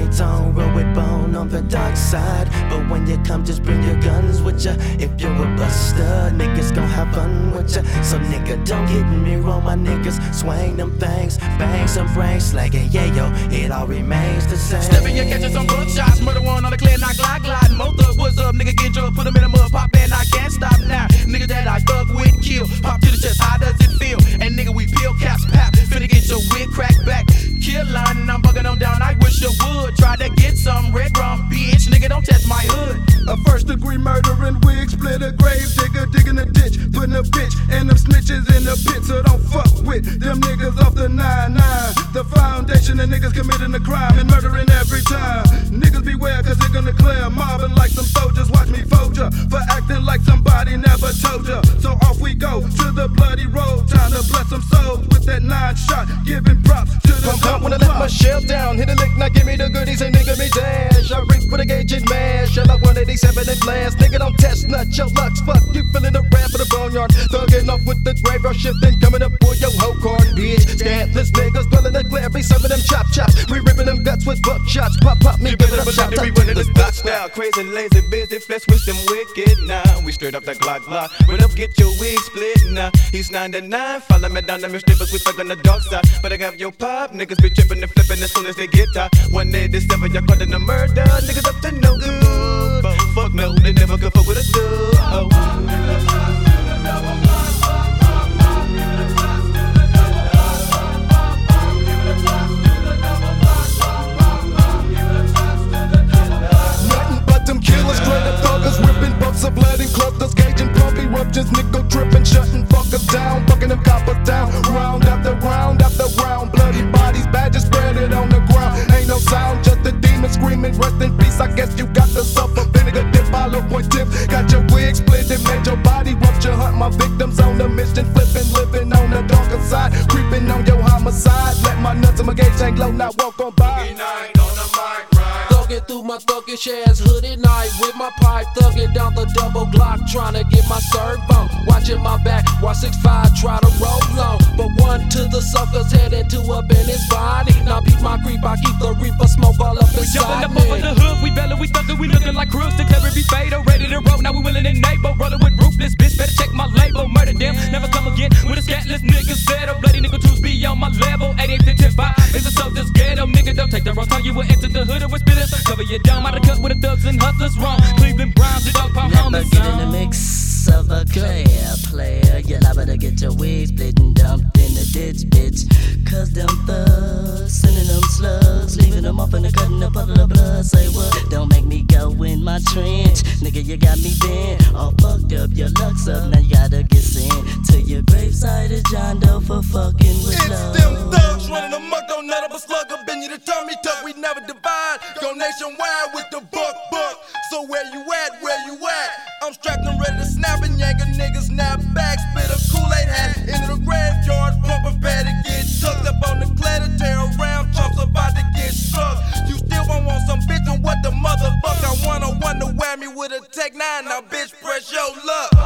tone, roll with bone on the dark side. But when you come, just bring your guns with ya. If you're a buster, niggas gon' have fun with ya. So nigga, don't get me wrong, my niggas swing them things, bang some brains, slagging, yeah yo, it all remains the same. Stepping, you catching some buckshots, murder one on the clear, not glide. Most of what's up, nigga get drunk, put them in the mud, pop and I can't stop now. Nigga that I thug with, kill, pop to the chest, how does it feel? And nigga, we peel caps, pap, finna get your wig cracked back. Kill line, I'm bugging them down, I wish you would. Try to get some red rum, bitch, nigga, don't test my hood. A first degree murdering wig, split a grave digger, digging a ditch, putting a bitch and them snitches in the pit. So don't fuck with them niggas off the 9-9. The foundation of niggas committing a crime and murdering every time. Niggas beware, cause they're gonna clear, mobbing like some soldiers. Watch me fold ya for acting like somebody never told ya. So off we go to the bloody road, time to bless some souls with that 9-shot, giving props to the Pump when I let my shells down, hit a lick, now give me the goodies and nigga me dash. I reach for the gauge and mash, shell up 187 and blast. Nigga don't test nut, your lucks, fuck you feeling the rap for the boneyard. Thugging off with the graveyard shifting, coming up for your whole card, bitch. Scandalous niggas dwelling the glare, be serving them chop chops. We ripping them guts with buckshots, pop me, give it up, shot. We running this block style, crazy, lazy, busy, flesh with them wicked now. We straight up the Glock. Run up, get your wig split now. He's 99, follow me down the strippers, we stuck on the dark side. But I got your pop, niggas be tripping and flipping as soon as they get tired. 187, y'all caught in the murder, niggas up to no good. Fuck no, they never could fuck with a dude. Of bloody clusters, gauging pump eruptions, nickel dripping, shutting fuckers down, fucking them coppers down, round after round, bloody bodies, badges spread it on the ground. Ain't no sound, just a demon screaming, rest in peace. I guess you got to suffer. Vinegar dip, hollow point tip, got your wig split, it made your body rupture. Hunt my victims on the mission, flipping, living on the darker side, creeping on your homicide. Let my nuts and my gauge hang low, now walk on by. Thugging through my thuggish ass hooded night with my pipe, thugging down the double Glock, trying to get my servo. Watching my back while 6'5" try to roll on. But one to the suckers heading to up in his body. Now peep my creep, I keep the reaper smoke all up inside me. We jumping up over the hood, we bellin', we thuggin', we looking like crews. Declare every fatal, ready to roll. Now we willin' and able, rollin' with ruthless bitch. Better check my label, murder them, never come again. With a scatless nigga settle, bloody nigga twos be on my level. 88 to 10-5, it's a soldier's ghetto. Nigga don't take the wrong time, you will enter the hood with spitters. Cover your dome, out of cut with the thugs and hustlers wrong. Cleveland Browns, the dog pound Never get in the mix of a player. You're liable to get your wig split and dumped in the ditch, bitch. Cause them thugs sending them slugs, leaving them off in the cut in a puddle of blood. Say what? Don't make me go in my trench, nigga. You got me bent, all fucked up. Your luck's up, now you gotta get sent to your graveside of John Doe for fucking with love. It's them thugs running amok, don't let up a slug up in you to tummy tuck. We never divide, go nationwide with the buck. So where you at, I'm strapped and ready to snap and yank a nigga snap back. Spit a Kool-Aid hat into the graveyard, pump prepare to get tucked up on the clay to tear around. Trumps about to get struck. You still won't want some bitch and what the motherfucker I wanna whammy with a Tech 9. Now bitch, press your luck.